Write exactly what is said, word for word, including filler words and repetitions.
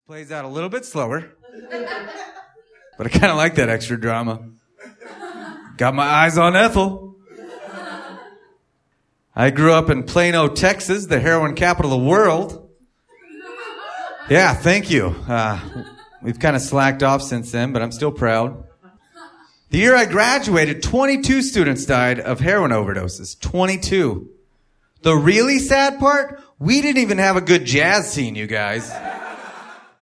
Plays out a little bit slower. But I kind of like that extra drama. Got my eyes on Ethel. I grew up in Plano, Texas, the heroin capital of the world. Yeah, thank you. Uh, we've kind of slacked off since then, but I'm still proud. The year I graduated, twenty-two students died of heroin overdoses. twenty-two. The really sad part? We didn't even have a good jazz scene, you guys.